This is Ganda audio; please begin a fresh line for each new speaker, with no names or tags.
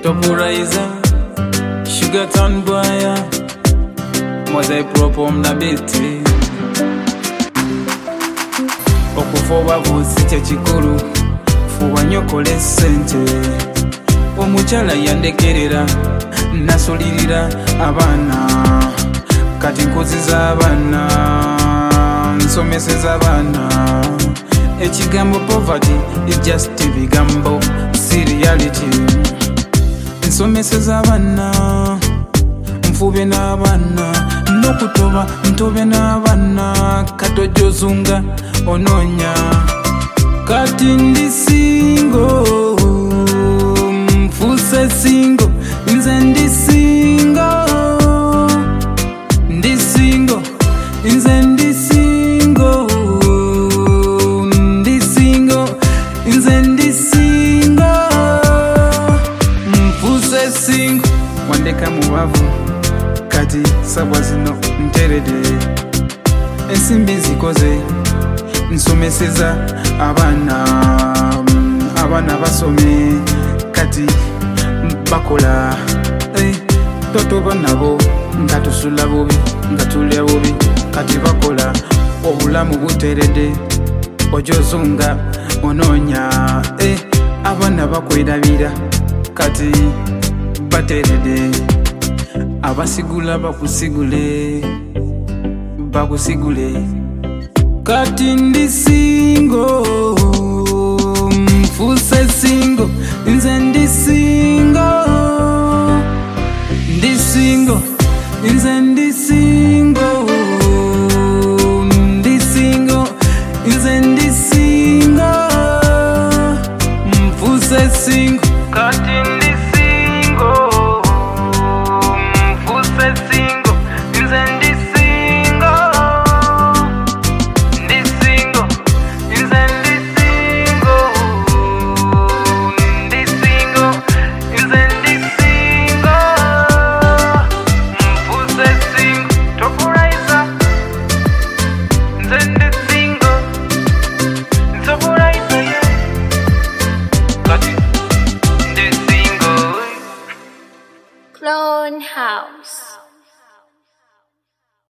Topurizer, Sugar Town Boya, Mosaic Propom na Betty. Okufoba busi kyekikulu, fuba nnyo kole ssente. Omukyala yandekerera, nasulirira abaana. Kati nkuziza abaana, nsomeseza abaana. Ekigambo poverty is just ebigambo, si reality. Nsomeseza abaana, nfube n'abaana, n'okutoba ntobe n'abaana. Katojozunga ononya, kati ndi single, nfuse single, nze ndi single, ndi single, nze ndi single, ndi single, nze ndi single, nfuse single. Wandeka mubavu, kati sabwa zino nterede, ensimbi zikoze, nsomeseza abaana, abaana basome, kati bakola. Totoba nabo nga tusula bubi, nga tulya bubi, kati bakola. Obulamu buterede, ojozunga ononya. Abaana bakwerabira, kati baterede. Abasigula bakusigule, bakusigule. Kati ndi single, nfuse single, nze ndi single, ndi single, nze ndi single, ndi single, nze ndi single, nfuse single. Kati ndi single, nfuse single, nze ndi single.
Clone House.